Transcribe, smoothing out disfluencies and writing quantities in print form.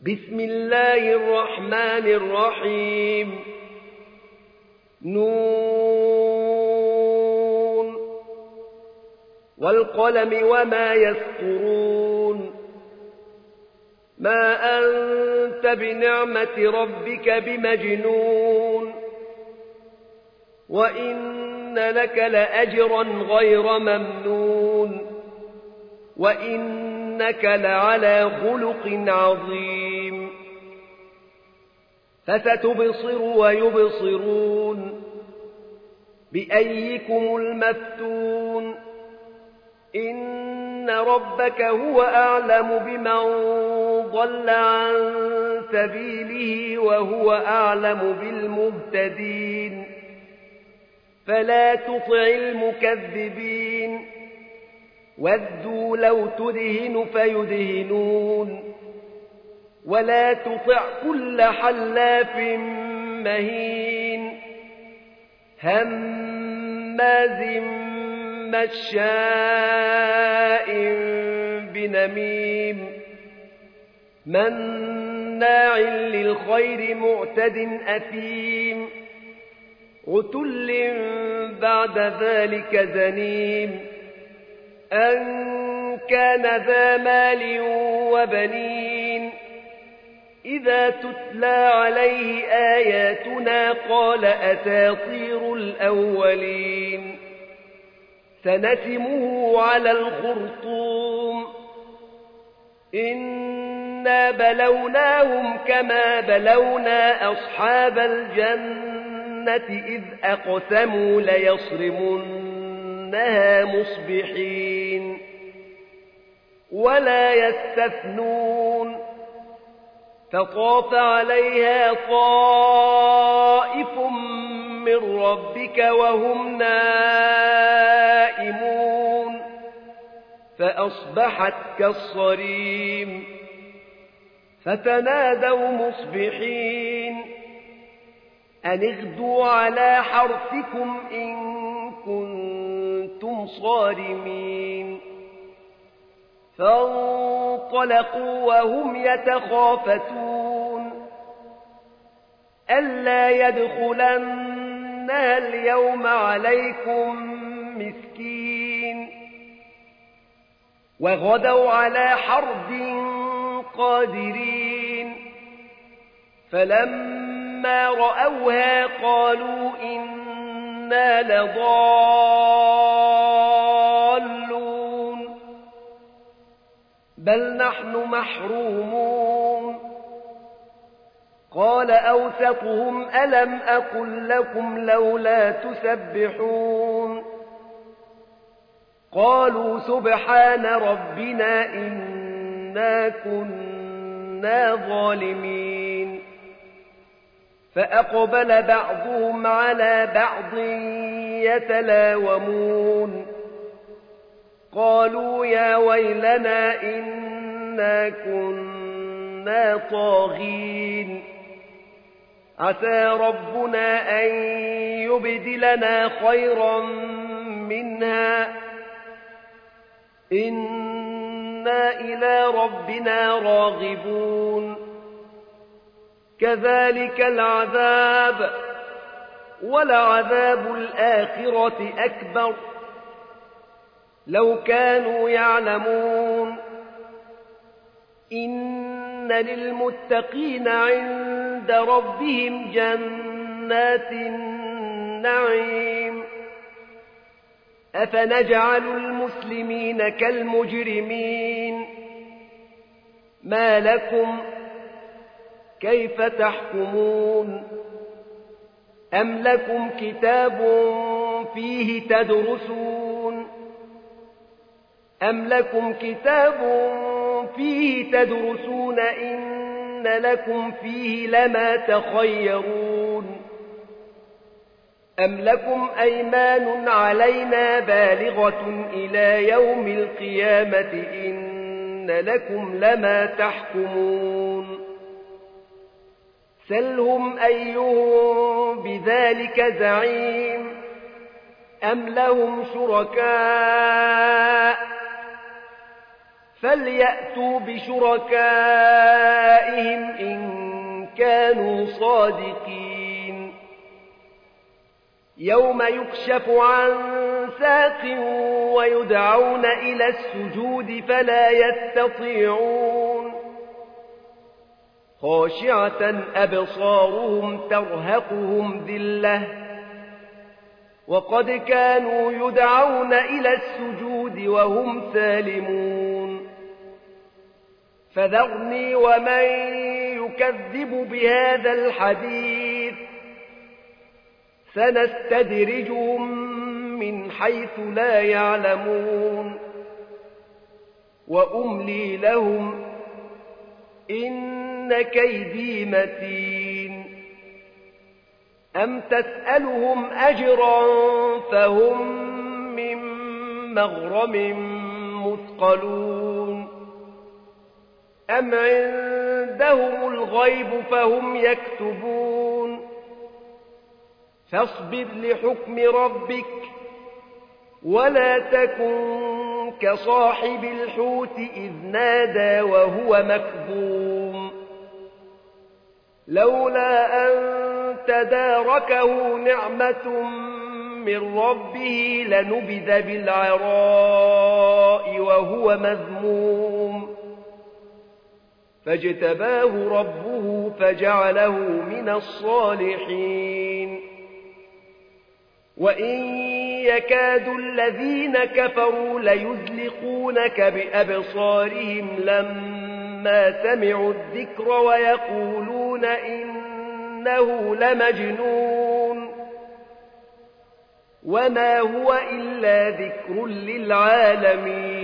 بسم الله الرحمن الرحيم نون والقلم وما يسطرون ما أنت بنعمة ربك بمجنون وإن لك لأجرا غير ممنون وإنك لعلى خلق عظيم فستبصر ويبصرون بأيكم المفتون إن ربك هو أعلم بمن ضل عن سبيله وهو أعلم بالمهتدين فلا تطع المكذبين ودوا لو تدهن فيدهنون ولا تطع كل حلاف مهين هماز مشاء بنميم مناع للخير معتد أثيم عتل بعد ذلك زنيم أن كان ذا مال وبنين إذا تتلى عليه آياتنا قال أساطير الأولين سنسمه على الخرطوم إنا بلوناهم كما بلونا أصحاب الجنة إذ أقسموا ليصرمنها مصبحين ولا يستثنون فطاف عليها طائف من ربك وهم نائمون فأصبحت كالصريم فتنادوا مصبحين أن اغدوا على حرثكم إن كنتم صارمين فانطلقوا وهم يتخافتون ألا يدخلنها اليوم عليكم مسكين وغدوا على حرد قادرين فلما رأوها قالوا إنا لضالون بل نحن محرومون قال أوسطهم ألم أقل لكم لولا تسبحون قالوا سبحان ربنا إنا كنا ظالمين فأقبل بعضهم على بعض يتلاومون قالوا يا ويلنا إنا كنا طاغين عسى ربنا أن يبدلنا خيرا منها إنا إلى ربنا راغبون كذلك العذاب ولعذاب الآخرة أكبر لو كانوا يعلمون إن للمتقين عند ربهم جنات النعيم أفنجعل المسلمين كالمجرمين ما لكم كيف تحكمون أم لكم كتاب فيه تدرسون أم لكم كتاب فيه تدرسون إن لكم فيه لما تخيرون أم لكم أيمان علينا بالغة إلى يوم القيامة إن لكم لما تحكمون سلهم أيهم بذلك زعيم أم لهم شركاء فليأتوا بشركائهم الصادقين يوم يكشف عن ساق ويدعون إلى السجود فلا يستطيعون خاشعة أبصارهم ترهقهم ذلة وقد كانوا يدعون إلى السجود وهم سالمون فذرني ومن يكذب بهذا الحديث سنستدرجهم من حيث لا يعلمون وأملي لهم إن كيدي متين أم تسألهم أجرا فهم من مغرم مثقلون أم عندهم الغيب فهم يكتبون فاصبر لحكم ربك ولا تكن كصاحب الحوت إذ نادى وهو مكظوم لولا أن تداركه نعمة من ربه لنبذ بالعراء وهو مذموم فاجتباه ربه فجعله من الصالحين وإن يكاد الذين كفروا ليزلقونك بأبصارهم لما سمعوا الذكر ويقولون إنه لمجنون وما هو إلا ذكر للعالمين